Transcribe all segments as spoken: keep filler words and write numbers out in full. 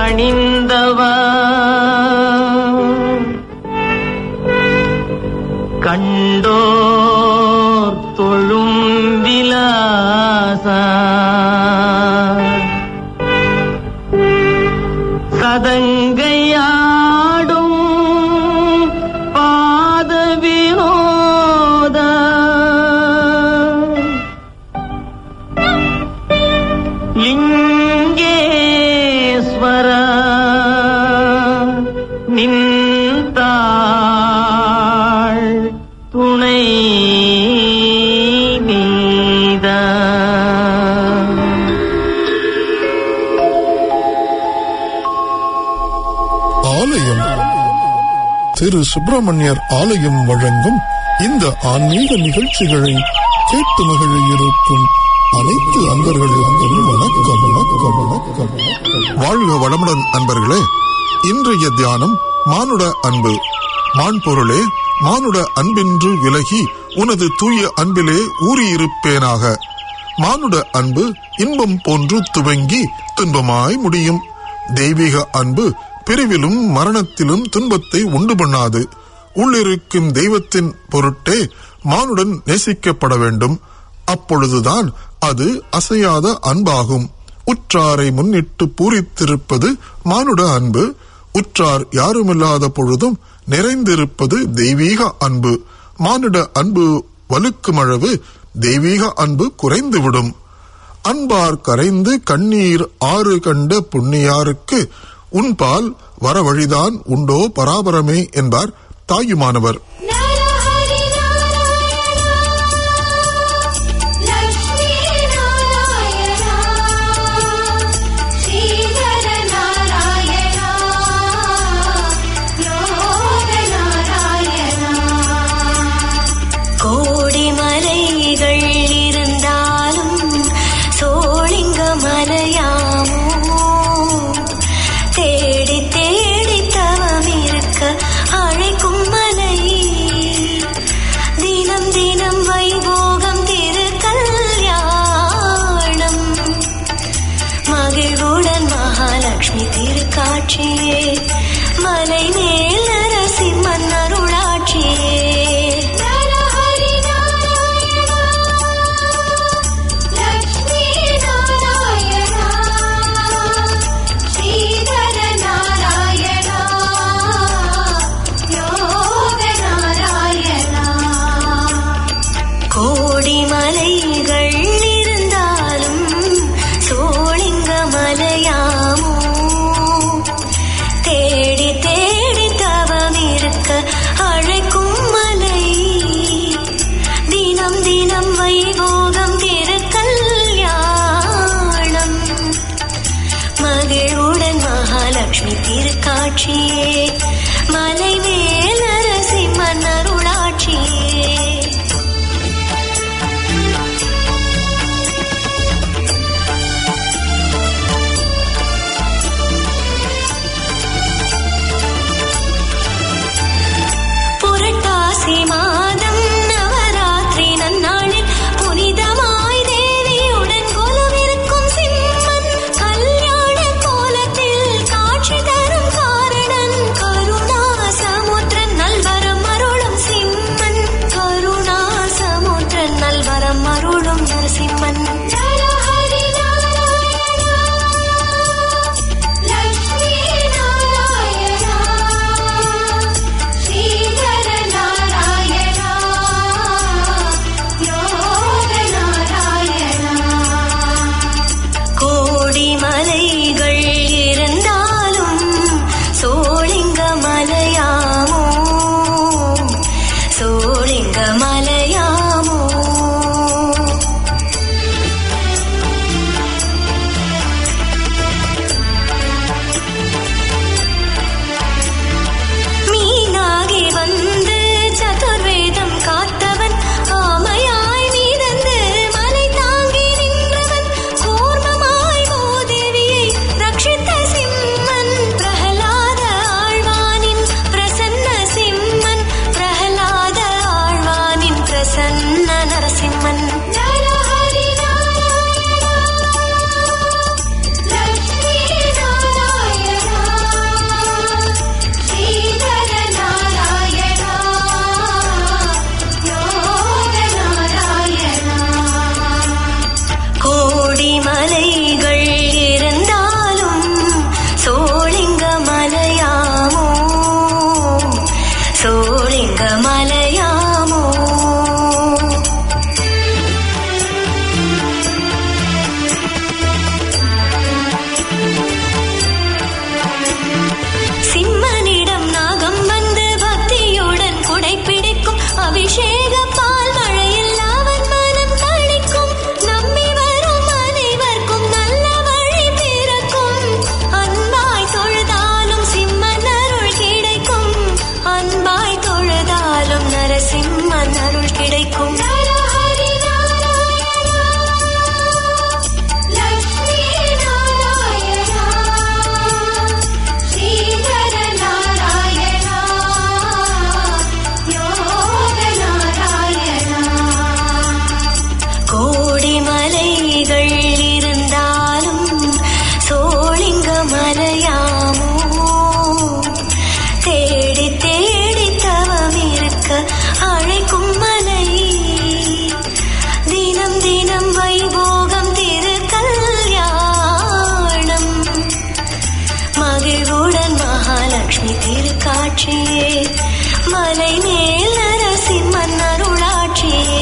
பணிந்தவா கண்டோர் தொழும் விலாசா சதங்கையாடும் பாத வினோத லிங்கேஸ்வர நின்றாள் துணை நீத. ஆலயம் திரு சுப்பிரமணியர் ஆலயம் வழங்கும் இந்த ஆன்மீக நிகழ்ச்சிகளை கேட்டு மகிழ இருக்கும் அனைத்து அன்பர்களுக்கும் வணக்கம் வணக்கம் வணக்கம். வாழ்க வளமுடன் அன்பர்களே. இன்றைய தியானம் மானுட அன்பு. மான்பொருளே, மானுட அன்பின்று விலகி உனது தூய அன்பிலே ஊறியிருப்பேனாக. மானுட அன்பு இன்பம் போன்று துவங்கி துன்பமாய் முடியும். தெய்வீக அன்பு பிரிவிலும் மரணத்திலும் துன்பத்தை உண்டு பண்ணாது. உள்ளிருக்கும் தெய்வத்தின் பொருட்டே மானுடன் நேசிக்கப்பட வேண்டும். அப்பொழுதுதான் அது அசையாத அன்பாகும். உற்றாரை முன்னிட்டு பூரித்திருப்பது மானுட அன்பு. உற்றார் யாருமில்லாத பொழுதும் நிறைந்திருப்பது தெய்வீக அன்பு. மானுட அன்பு வலுக்குமளவு தெய்வீக அன்பு குறைந்துவிடும். அன்பார் கரைந்து கண்ணீர் ஆறு கண்ட புண்ணியாருக்கு உன்பால் வர வழிதான் உண்டோ பராபரமே என்பார் தாயுமானவர். திருக்காட்சியே மலை மேல் நரசிம்மன் அருளாட்சியே. கோடி மலைகள் இருந்தாலும் சோழிங்க மலையாமோ தேடி தேடி தவம் இருக்க அழைக்கும் மலை. தினம் தினம் வைபோகம் திருக்கல்யாணம் மகிழ்வுடன் மகாலட்சுமி திருக்காட்சியே மலை மேல் நரசிம்மன் அருளாட்சியே. மாதம் நவராத்திரி நன்னாளில் புனிதமாய் தேவியுடன் கொலுவிருக்கும் சிம்மன் கல்யாண கோலத்தில் காட்சி தரும் காரணன் கருணா சமுத்திரன் காட்சியே மலை மேல் நரசிம்மன் அருளாட்சியே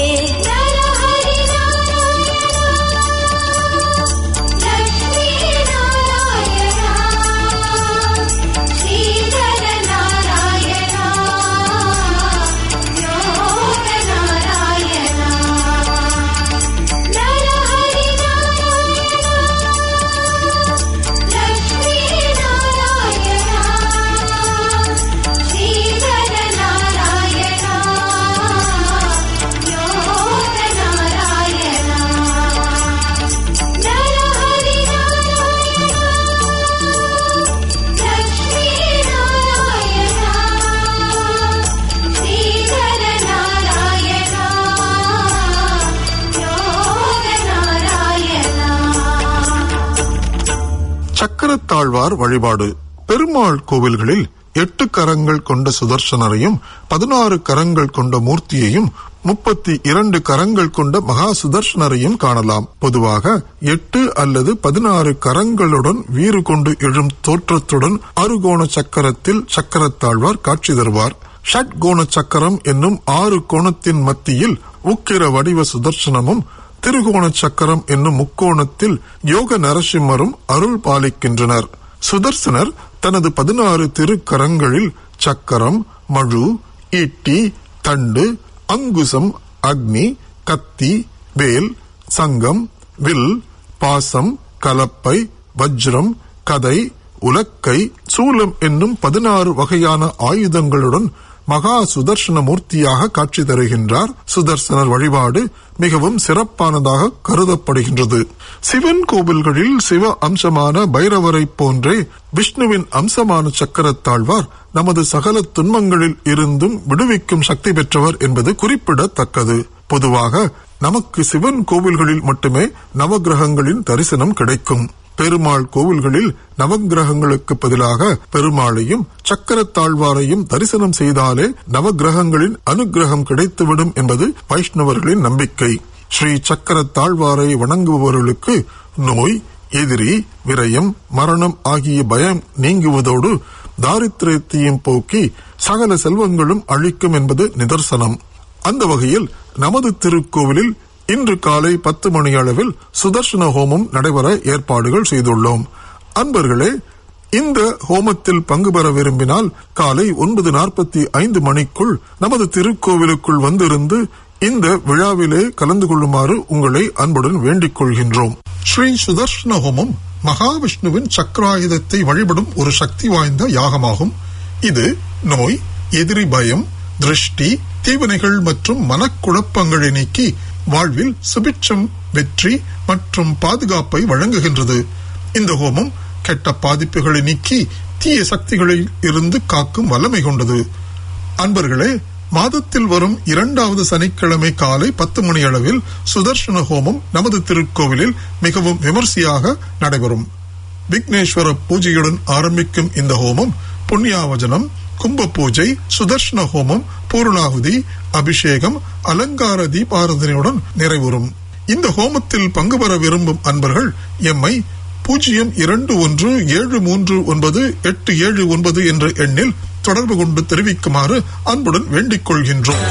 சக்கரத்தாழ்வார் வழிபாடு. பெருமாள் கோவில்களில் எட்டு கரங்கள் கொண்ட சுதர்சனரையும் பதினாறு கரங்கள் கொண்ட மூர்த்தியையும் முப்பத்தி இரண்டு கரங்கள் கொண்ட மகா சுதர்சனரையும் காணலாம். பொதுவாக எட்டு அல்லது பதினாறு கரங்களுடன் வீறு கொண்டு எழும் தோற்றத்துடன் அறுகோண சக்கரத்தில் சக்கரத்தாழ்வார் காட்சி தருவார். ஷட்கோண சக்கரம் என்னும் ஆறு கோணத்தின் மத்தியில் உக்கிர வடிவ சுதர்சனமும் திருகோண சக்கரம் என்னும் முக்கோணத்தில் யோக நரசிம்மரும் அருள் பாலிக்கின்றனர். சுதர்சனர் தனது பதினாறு திருக்கரங்களில் சக்கரம், மழு, ஈட்டி, தண்டு, அங்குசம், அக்னி, கத்தி, வேல், சங்கம், வில், பாசம், கலப்பை, வஜ்ரம், கதை, உலக்கை, சூலம் என்னும் பதினாறு வகையான ஆயுதங்களுடன் மகா சுதர்சன மூர்த்தியாக காட்சி தருகின்றார். சுதர்சனர் வழிபாடு மிகவும் சிறப்பானதாக கருதப்படுகின்றது. சிவன் கோவில்களில் சிவ அம்சமான பைரவரை போன்றே விஷ்ணுவின் அம்சமான சக்கரத்தாழ்வார் நமது சகல துன்பங்களில் இருந்தும் விடுவிக்கும் சக்தி பெற்றவர் என்பது குறிப்பிடத்தக்கது. பொதுவாக நமக்கு சிவன் கோவில்களில் மட்டுமே நவகிரகங்களின் தரிசனம் கிடைக்கும். பெருமாள் கோவில்களில் நவகிரகங்களுக்கு பதிலாக பெருமாளையும் சக்கரத்தாழ்வாரையும் தரிசனம் செய்தாலே நவகிரகங்களின் அனுகிரகம் கிடைத்துவிடும் என்பது வைஷ்ணவர்களின் நம்பிக்கை. ஸ்ரீ சக்கரத்தாழ்வாரை வணங்குபவர்களுக்கு நோய், எதிரி, விரயம், மரணம் ஆகிய பயம் நீங்குவதோடு தாரித்திரத்தையும் போக்கி சகல செல்வங்களும் அழிக்கும் என்பது நிதர்சனம். அந்த வகையில் நமது திருக்கோவிலில் இன்று காலை பத்து மணி அளவில் சுதர்சன ஹோமம் நடைபெற ஏற்பாடுகள் செய்துள்ளோம். அன்பர்களே, இந்த ஹோமத்தில் பங்கு பெற விரும்பினால் காலை ஒன்பது நாற்பத்தி ஐந்து மணிக்குள் நமது திருக்கோவிலுக்குள் வந்திருந்து இந்த விழாவிலே கலந்து கொள்ளுமாறு உங்களை அன்புடன் வேண்டிக் கொள்கின்றோம். ஸ்ரீ சுதர்சன ஹோமம் மகாவிஷ்ணுவின் சக்கராயுதத்தை வழிபடும் ஒரு சக்தி வாய்ந்த யாகமாகும். இது நோய், எதிரி பயம், திருஷ்டி, தீவினைகள் மற்றும் மனக்குழப்பங்களை நீக்கி வாழ்வில் சுபிட்சம், வெற்றி மற்றும் பாதுகாப்பை வழங்குகின்றது. இந்த ஹோமம் கெட்ட பாதிப்புகளை நீக்கி தீய சக்திகளில் இருந்து காக்கும் வல்லமை கொண்டது. அன்பர்களே, மாதத்தில் வரும் இரண்டாவது சனிக்கிழமை காலை பத்து மணி அளவில் சுதர்சன ஹோமம் நமது திருக்கோவிலில் மிகவும் விமர்சையாக நடைபெறும். விக்னேஸ்வர பூஜையுடன் ஆரம்பிக்கும் இந்த ஹோமம் புண்ணியாவஜனம், கும்ப பூஜை, சுதர்சன ஹோமம், பூர்ணாகுதி, அபிஷேகம், அலங்கார தீபாராதனையுடன் நிறைவுறும். இந்த ஹோமத்தில் பங்கு பெற விரும்பும் அன்பர்கள் எம்மை பூஜ்ஜியம் இரண்டு ஒன்று ஏழு மூன்று ஒன்பது எட்டு ஏழு ஒன்பது என்ற எண்ணில் தொடர்பு கொண்டு தெரிவிக்குமாறு அன்புடன் வேண்டிக் கொள்கின்றோம்.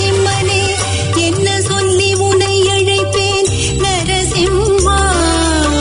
என்ன சொல்லி உன்னை அழைப்பேன் நரசிம்மா.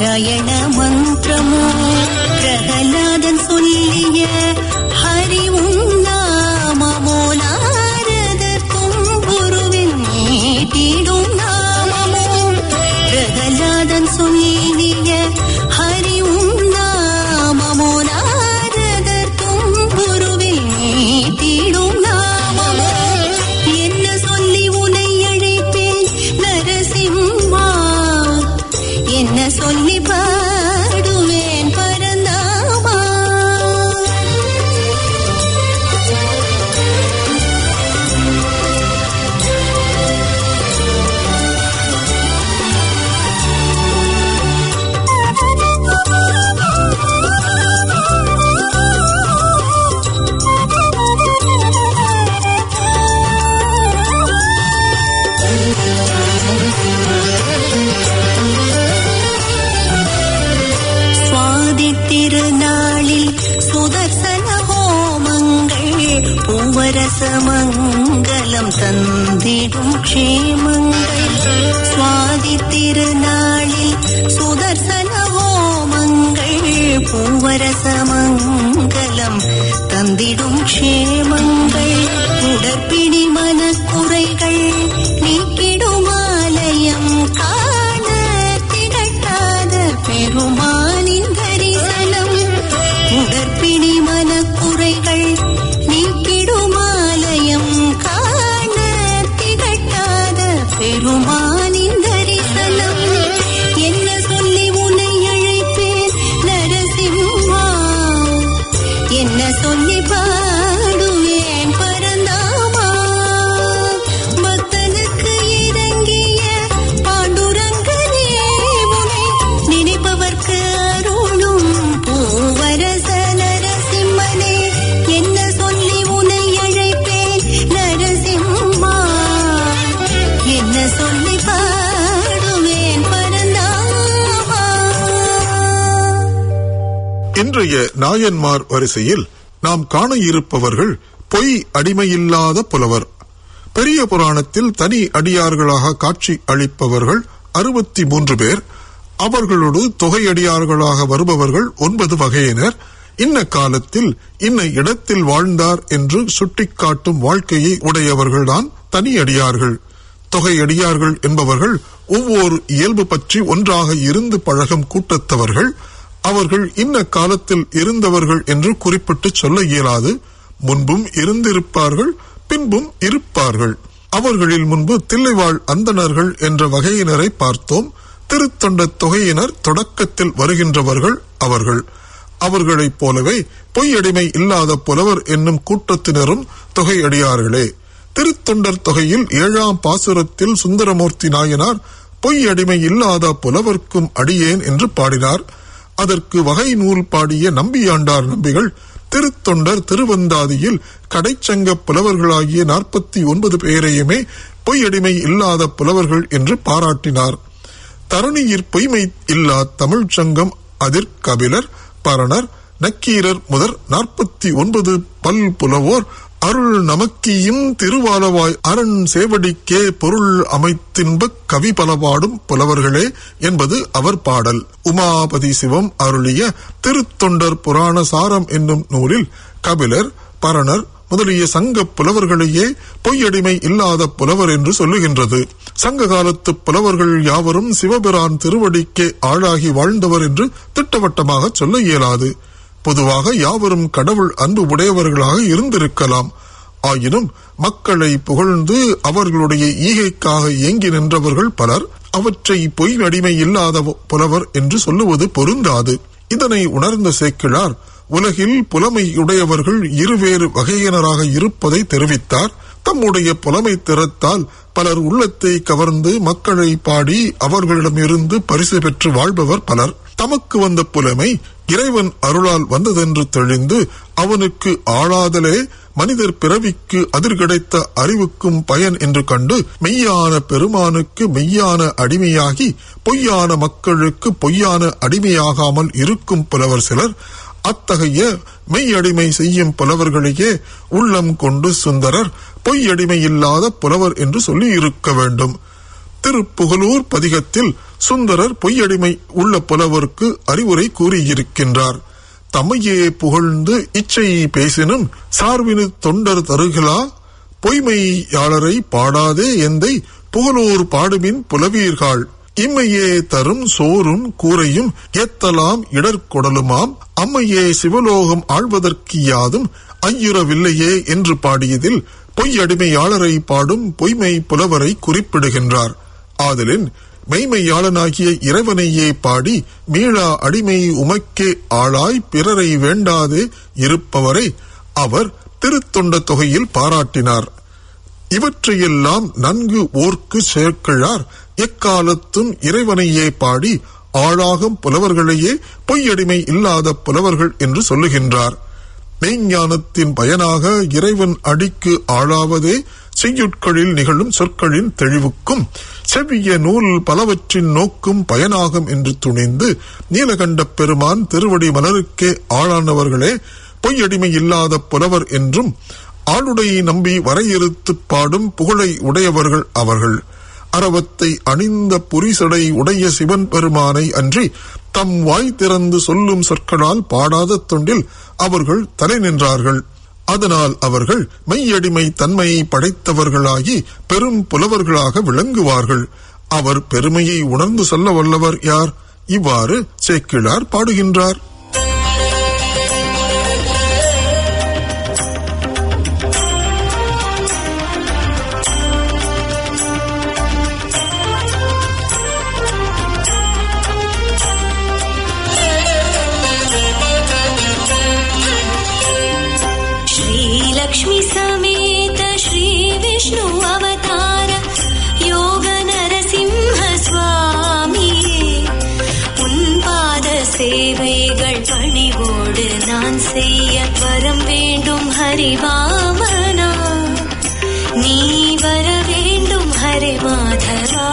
பாராயண மந்திரமோ பிரகலாதன் சொல்லிய ஹரிவும் நாமமோ நாரதர் தும்புருவின் நீட்டிடும் நாமமோ பிரகலாதன் சொல்லிய ஹரிவும் நாமமோ நாரதர் தும்புருவின் நீட்டிடும் நாமமோ என்ன சொல்லி உனை அழைப்பேன் நரசிம்மா என்ன சொல்லி பாடுவேன் பரந்தாமா திருநாளில் சுதர்சன ஹோமங்கள் பூவரசமங்கலம் தந்திடும் க்ஷேமங்கள் சுவாதி திருநாளில் சுதர்சன ஹோமங்கள் பூவரசமங்கலம் தந்திடும் க்ஷேமங்கள் உடற்பிடி மனக்குறைகள் நீக்கிடும் ஆலயம் காண திகட்டாத பெருமானின் உடற்பிடி மனக்குறைகள் நீக்கிடும் ஆலயம் காண திகட்டாத பெருமானின் தரிசனம் என்ன சொல்லி உன்னை அழைப்பேன் நரசிம்மா என்ன சொல்லி பாடுவேன் பரந்தாமா பக்தனுக்கு இறங்கிய பாண்டுரங்கனே உனை நினைப்பவர்க்கு அருளும் பூவரச நரசிம்மனே என்ன சொல்லி உனை அழைப்பேன் நரசிம்மா என்ன சொல்லி பாடுவேன் பரந்தாமா. இன்றைய நாயன்மார் வரிசையில் நாம் காண இருப்பவர்கள் பொய் அடிமையில்லாத புலவர். பெரிய புராணத்தில் தனி அடியார்களாக காட்சி அளிப்பவர்கள் அறுபத்தி மூன்று பேர். அவர்களோடு தொகையடியார்களாக வருபவர்கள் ஒன்பது வகையினர். இன்ன காலத்தில் இன்ன இடத்தில் வாழ்ந்தார் என்று சுட்டிக்காட்டும் வாழ்க்கையை உடையவர்கள்தான் தனியடியார்கள். தொகையடியார்கள் என்பவர்கள் ஒவ்வொரு இயல்பு பற்றி ஒன்றாக இருந்து பழகும் கூட்டத்தவர்கள். அவர்கள் இன்ன காலத்தில் இருந்தவர்கள் என்று குறிப்பிட்டு சொல்ல இயலாது. முன்பும் இருந்திருப்பார்கள், பின்பும் இருப்பார்கள். அவர்களில் முன்பு தில்லைவாழ் அந்தணர்கள் என்ற வகையினரை பார்த்தோம். திருத்தொண்ட தொகையினர் தொடக்கத்தில் வருகின்றவர்கள் அவர்கள். அவர்களைப் போலவே பொய்யடிமை இல்லாத புலவர் என்னும் கூட்டத்தினரும் தொகையடியார்களே. திருத்தொண்டர் தொகையில் ஏழாம் பாசுரத்தில் சுந்தரமூர்த்தி நாயனார் பொய்யடிமை இல்லாத புலவர்க்கும் அடியேன் என்று பாடினார். அதற்கு வகை நூல் பாடிய நம்பியாண்டார் நம்பிகள் திருத்தொண்டர் திருவந்தாதியில் கடைச்சங்க புலவர்களாகிய நாற்பத்தி ஒன்பது பேரையுமே பொய்யடிமை இல்லாத புலவர்கள் என்று பாராட்டினார். தரணியிற் பொய்மை இல்லா தமிழ் சங்கம் அதிர் கபிலர் பரணர் நக்கீரர் முதற் நாற்பத்தி ஒன்பது பல் புலவோர் அருள் நமக்கியும் திருவாலவாய் அரண் சேவடிக்கே பொருள் அமைத்தின்பக் கவி பலபாடும் புலவர்களே என்பது அவர் பாடல். உமாபதி சிவம் அருளிய திருத்தொண்டர் புராண சாரம் என்னும் நூலில் கபிலர் பரணர் முதலிய சங்க புலவர்களையே பொய்யடிமை இல்லாத புலவர் என்று சொல்லுகின்றது. சங்க காலத்து புலவர்கள் யாவரும் சிவபிரான் திருவடிக்கே ஆளாகி வாழ்ந்தவர் என்று திட்டவட்டமாக சொல்ல இயலாது. பொதுவாக யாவரும் கடவுள் அன்பு உடையவர்களாக இருந்திருக்கலாம். ஆயினும் மக்களை புகழ்ந்து அவர்களுடைய ஈகைக்காக ஏங்கி நின்றவர்கள் பலர். அவற்றை பொய் அடிமை இல்லாத புலவர் என்று சொல்லுவது பொருந்தாது. இதனை உணர்ந்த சேக்கிழார் உலகில் புலமையுடையவர்கள் இருவேறு வகையினராக இருப்பதை தெரிவித்தார். தம்முடைய புலமை திறத்தால் பலர் உள்ளத்தை கவர்ந்து மக்களை பாடி அவர்களிடமிருந்து பரிசு பெற்று வாழ்பவர் பலர். தமக்கு வந்த புலமை இறைவன் அருளால் வந்ததென்று தெளிந்து அவனுக்கு ஆளாதலே மனிதர் பிறவிக்கு அதிர் கிடைத்த அறிவுக்கும் பயன் என்று கண்டு மெய்யான பெருமானுக்கு மெய்யான அடிமையாகி பொய்யான மக்களுக்கு பொய்யான அடிமையாகாமல் இருக்கும் புலவர் சிலர். அத்தகைய மெய்யடிமை செய்யும் புலவர்களையே உள்ளம் கொண்டு சுந்தரர் பொய்யடிமை இல்லாத புலவர் என்று சொல்லி இருக்க வேண்டும். திருப்புகலூர் பதிகத்தில் சுந்தரர் பொய்யடிமை உள்ள புலவருக்கு அறிவுரை கூறியிருக்கின்றார். தம்மையே புகழ்ந்து இச்சை பேசினும் சார்பினு தொண்டர் தருகளா, பொய்மையாளரை பாடாதே எந்தை புகழூர் பாடுமின் புலவீர்கள், இம்மையே தரும் சோறும் கூரையும் எத்தலாம் இடர்கொடலுமாம், அம்மையே சிவலோகம் ஆழ்வதற்கு யாதும் ஐயுறவில்லையே என்று பாடியதில் பொய்யடிமையாளரை பாடும் பொய்மை புலவரை குறிப்பிடுகின்றார். ஆதலின் மெய்மையாளனாகிய இறைவனையே பாடி மீளா அடிமை உமக்கே ஆளாய் பிறரை வேண்டாது இருப்பவரை அவர் திருத்தொண்ட தொகையில் பாராட்டினார். இவற்றையெல்லாம் நன்கு ஓர்க்கு சேர்க்கிறார். எக்காலத்தும் இறைவனையே பாடி ஆளாகும் புலவர்களையே பொய்யடிமை இல்லாத புலவர்கள் என்று சொல்லுகின்றார். மெய்ஞானத்தின் பயனாக இறைவன் அடிக்கு ஆளாவதே செய்யுட்களில் நிகழும் சொற்களின் தெளிவுக்கும் செவ்விய நூல் பலவற்றின் நோக்கும் பயனாகும் என்று துணிந்து நீலகண்ட பெருமான் திருவடி மலருக்கே ஆளானவர்களே பொய்யடிமை இல்லாத புலவர் என்றும் ஆளுடை நம்பி வரையறுத்து பாடும் புகழை உடையவர்கள் அவர்கள். அரவத்தை அணிந்த புரிசடை உடைய சிவன் பெருமானை அன்றி தம் வாய் திறந்து சொல்லும் சொற்களால் பாடாத தொண்டில் அவர்கள் தலை நின்றார்கள். அதனால் அவர்கள் மெய்யடிமை தன்மையை படைத்தவர்களாகி பெரும் புலவர்களாக விளங்குவார்கள். அவர் பெருமையை உணர்ந்து சொல்ல வல்லவர் யார்? இவ்வாறு சேக்கிழார் பாடுகின்றார். लक्ष्मी समेत श्री विष्णु अवतार योग नरसिंह स्वामी उन पाद சேவைகள் பணிவோடு நான் செய்ய வரம் வேண்டும் ஹரிவாமனா, நீ வர வேண்டும் ஹரி மாதவா.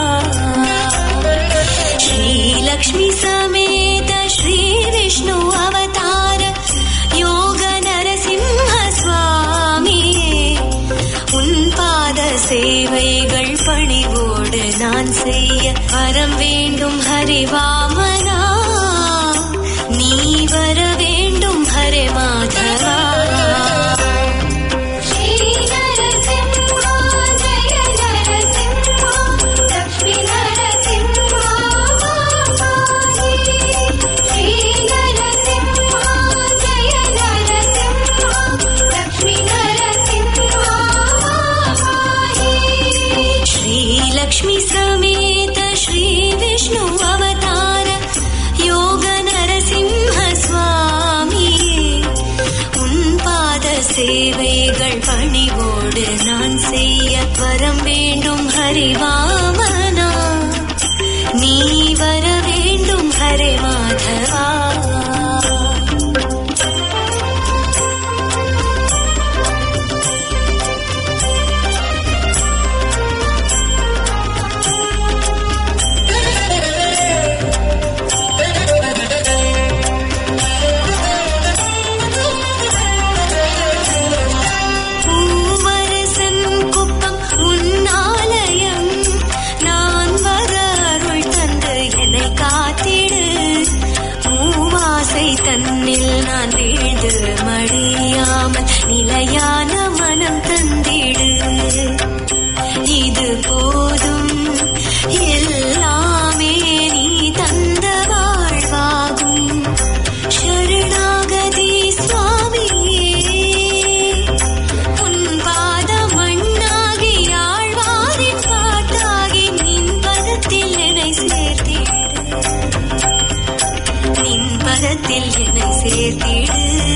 ஸ்ரீ லக்ஷ்மி சமேத ஸ்ரீ விஷ்ணு அவதார யோக நரசிம்ஹ சுவாமி உன் பாத சேவைகள் பணிவோடு நான் செய்ய வரம் வேண்டும் ஹரிவாமனா, நீ வர வேண்டும் ஹரே மாதவா. लक्ष्मी समेत श्री विष्णु अवतार योग नरसिंह स्वामी उन पाद சேவைகள் பணிவோடு நான் செய்ய வரம் வேண்டும் ஹரிவாமனா, நீ வர வேண்டும் ஹரே மாதவா. தன்னில் நான் வீழ்ந்து மடியாமல் நிலையான மனம் தந்திடு, இது போதும் எல்லாமே நீ தந்த வாழ்வாகும். சரணாகதி சுவாமியே உன் பாத மண்ணாகி ஆழ்வாரின் பாட்டாகி நின் பதத்தில் என்னை சேர்த்திடு, நின் பதத்தில் என்னை சேர்த்திடு.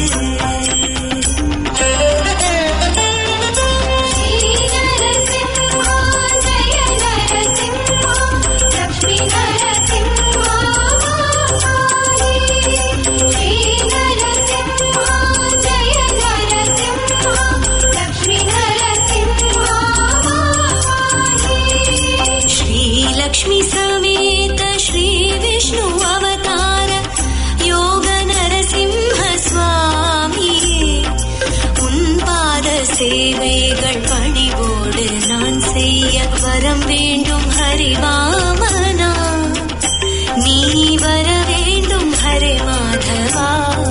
लक्ष्मी समेत श्री विष्णु अवतार योग नरसिंह स्वामी उन पाद சேவைகள் பணிவோடு நான் செய்ய வரம் வேண்டும். ஹரிவாமனா நீ வர வேண்டும் ஹரே மாதவா.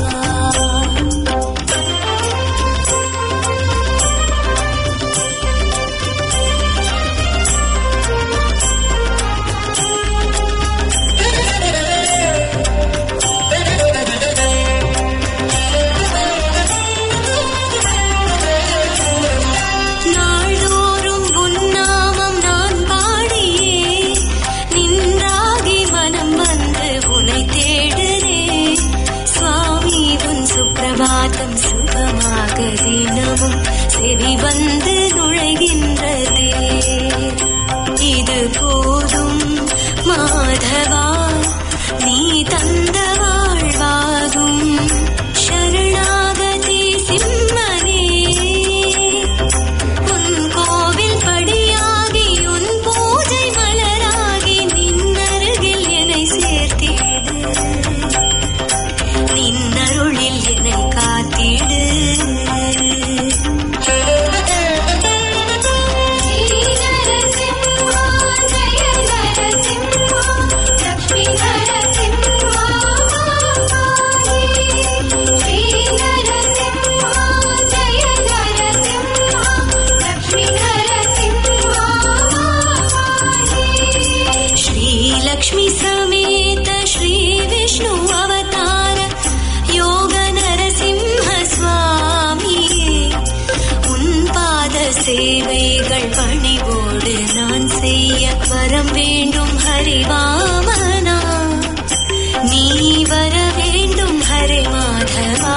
சுப்பிரபாதம் சுகமாக தினமும் செவி வந்து நுழைகின்றதே. இது போதும் மாதவா நீ தந்த வாழ்வாகும். சரணாகதி சிம்மனே உன் கோவில் படியாகி உன் பூஜை மலராகி நின்னருகில் என்னை சேர்த்திடு. நின்னருளில் என்னை காத்திடு. श्रीलक्ष्मी समेत श्री विष्णु अवतार योग नरसिंह स्वामी उन पाद சேவைகள் பணிவோடு நான் செய்ய வரம் வேண்டும் ஹரிவாமனா நீ வர வேண்டும் ஹரே மாதவா.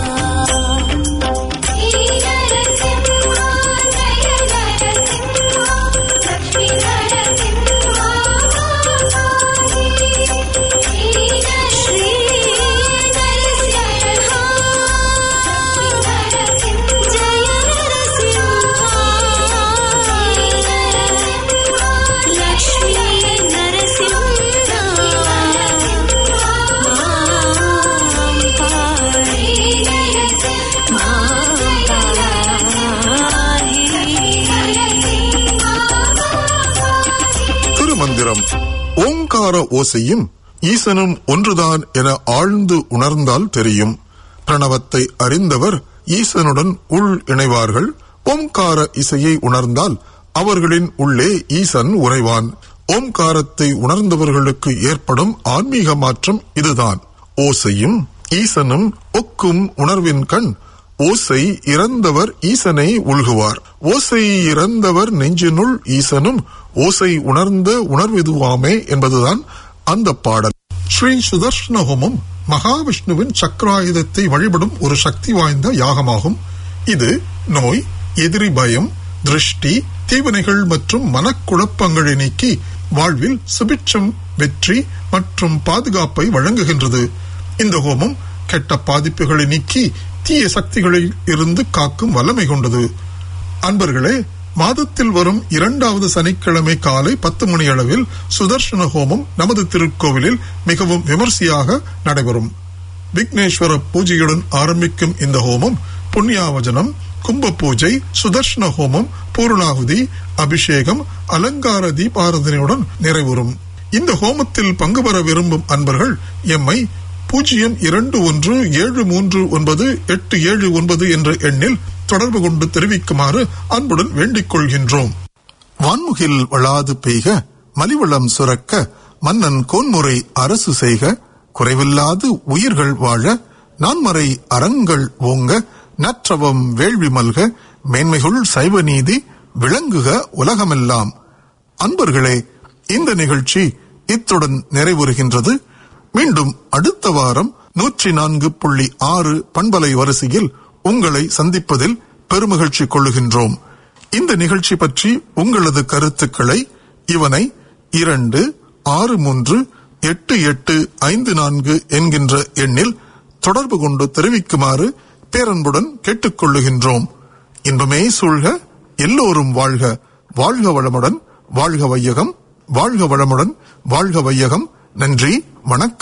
மந்திரம் ஓங்கார ஓசையும் ஈசனும் ஒன்றுதான் என ஆழ்ந்து உணர்ந்தால் தெரியும். பிரணவத்தை அறிந்தவர் ஈசனுடன் உள் இணைவார்கள். ஓம்கார இசையை உணர்ந்தால் அவர்களின் உள்ளே ஈசன் உறைவான். ஓம்காரத்தை உணர்ந்தவர்களுக்கு ஏற்படும் ஆன்மீக மாற்றம் இதுதான். ஓசையும் ஈசனும் ஒக்கும் உணர்வின் கண் ஓசை இறந்தவர் ஈசனை உள்குவார். ஓசை இறந்தவர் நெஞ்சினுள் ஈசனும் ஓசை உணர்ந்த உணர்விதுவாமே என்பதுதான் அந்த பாடல். ஸ்ரீ சுதர்ஷன ஹோமம் மகாவிஷ்ணுவின் சக்கராயுதத்தை வழிபடும் ஒரு சக்தி வாய்ந்த யாகமாகும். இது நோய், எதிரி பயம், திருஷ்டி, தீவினைகள் மற்றும் மனக்குழப்பங்களை நீக்கி வாழ்வில் சுபிட்சம், வெற்றி மற்றும் பாதுகாப்பை வழங்குகின்றது. இந்த ஹோமம் கெட்ட பாதிப்புகளை நீக்கி தீய சக்திகளில் இருந்து காக்கும் வல்லமை கொண்டது. அன்பர்களே, மாதத்தில் வரும் இரண்டாவது சனிக்கிழமை காலை பத்து மணி அளவில் சுதர்ஷன ஹோமம் நமது திருக்கோவிலில் மிகவும் விமர்சையாக நடைபெறும். விக்னேஸ்வர பூஜையுடன் ஆரம்பிக்கும் இந்த ஹோமம் புண்ணியாவஜனம், கும்ப பூஜை, சுதர்ஷன ஹோமம், பூர்ணாகுதி, அபிஷேகம், அலங்கார தீபாராதனையுடன் நிறைவுறும். இந்த ஹோமத்தில் பங்கு பெற விரும்பும் அன்பர்கள் எம்மை பூஜ்ஜியம் இரண்டு ஒன்று ஏழு மூன்று ஒன்பது எட்டு ஏழு ஒன்பது என்ற எண்ணில் தொடர்பு கொண்டு தெரிவிக்குமாறு அன்புடன் வேண்டிக் கொள்கின்றோம். வான்முகில் வளாது பெய்க, மலிவளம் சுரக்க, மன்னன் கோன்முறை அரசு செய்க, குறைவில்லாது உயிர்கள் வாழ, நான்மறை அறங்கள் ஓங்க, நற்றவம் வேள்வி மல்க, மேன்மைகுள் சைவ நீதி விளங்குக உலகமெல்லாம். அன்பர்களே, இந்த நிகழ்ச்சி இத்துடன் நிறைவுறுகின்றது. மீண்டும் அடுத்த வாரம் நூற்றி நான்கு புள்ளி ஆறு பண்பலை வரிசையில் உங்களை சந்திப்பதில் பெருமகிழ்ச்சி கொள்ளுகின்றோம். இந்த நிகழ்ச்சி பற்றி உங்களது கருத்துக்களை இவனை இரண்டு ஆறு மூன்று எட்டு எட்டு ஐந்து நான்கு என்கின்ற எண்ணில் தொடர்பு கொண்டு தெரிவிக்குமாறு பேரன்புடன் கேட்டுக்கொள்ளுகின்றோம். இன்பமே சூழ்க, எல்லோரும் வாழ்க, வாழ்க வளமுடன், வாழ்க வையகம், வாழ்க வளமுடன், வாழ்க வையகம். நன்றி, வணக்கம்.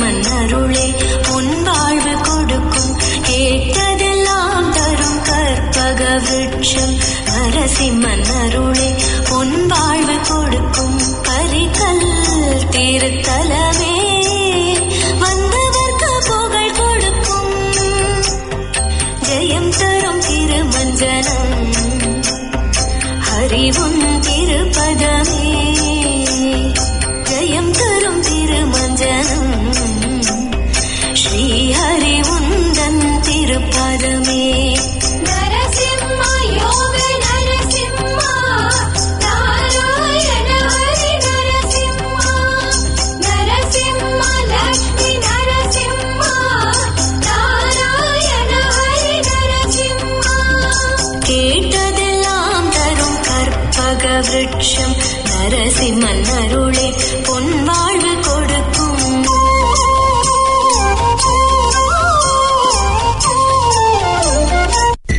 நரசிம்மன் அருளே உன் வாழ்வு கொடுக்கும், கேட்டதெல்லாம் தரும் கற்பக விருட்சம் நரசிம்மன் அருளே உன் வாழ்வு கொடுக்கும், பரிகல் திருத்தலமே வந்தவர்க்கு புகழ் கொடுக்கும், ஜெயம் தரும் திருமஞ்சனம் ஹரிவுன் திருப்பதமே, ஜெயம் தரும் திருமஞ்சனம் ஸ்ரீ ஹரிவுந்தன் திருப்பதமே. நரசிம்மா யோக நரசிம்மா நாராயண ஹரி நரசிம்மா, நரசிம்மா லக்ஷ்மி நரசிம்மா நாராயண ஹரி நரசிம்மா, கேட்டதெல்லாம் தரும் கற்பக விருட்சம் நரசிம்மன் அருளே